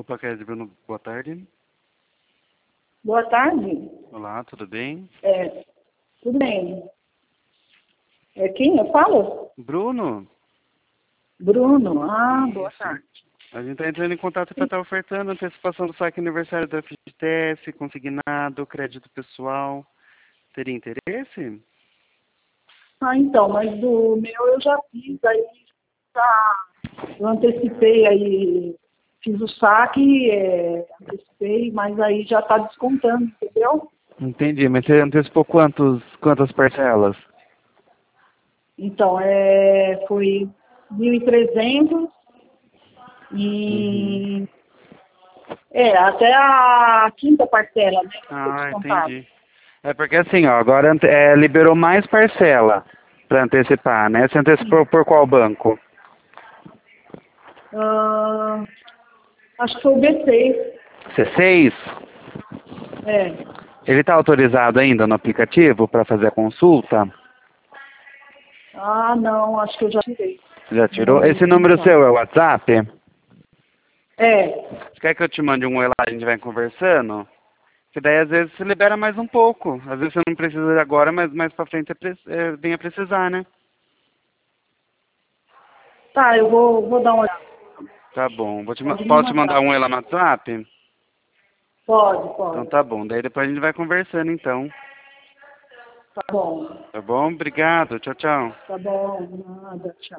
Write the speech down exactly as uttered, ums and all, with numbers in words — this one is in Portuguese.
Paquete Bruno, boa tarde. Boa tarde. Olá, tudo bem? É, tudo bem. É quem eu falo? Bruno? Bruno. Ah, boa Isso. tarde. A gente está entrando em contato para estar ofertando antecipação do saque aniversário da F G T S, consignado, crédito pessoal. Teria interesse? Ah, então, mas do meu eu já fiz, aí já, eu antecipei aí, fiz o saque, é, antecipei, mas aí já está descontando, entendeu? Entendi, mas você antecipou quantos, quantas parcelas? Então, é, foi mil e trezentos Uhum. e é, até a quinta parcela, né, que foi Ah, descontado. entendi. É porque assim, ó, agora ante- é, liberou mais parcela para antecipar, né? Você antecipou por qual banco? Ah, acho que foi o B seis. C seis? É. Ele está autorizado ainda no aplicativo para fazer a consulta? Ah, não, acho que eu já tirei. Já tirou? Não, Esse não número tá. seu é o WhatsApp? É, Você quer que eu te mande um oi lá e a gente vai conversando? Que daí às vezes você libera mais um pouco. Às vezes você não precisa agora, mas mais pra frente é, pre- é, vem a precisar, né? tá, eu vou, vou dar uma olhada. Tá bom. Vou te, ma- Pode me posso te mandar mandar. um oi lá no WhatsApp? Pode, Então pode. tá bom. Daí depois a gente vai conversando então. Tá bom. Tá bom? Obrigado. Tchau, tchau. Tá bom, nada, tchau.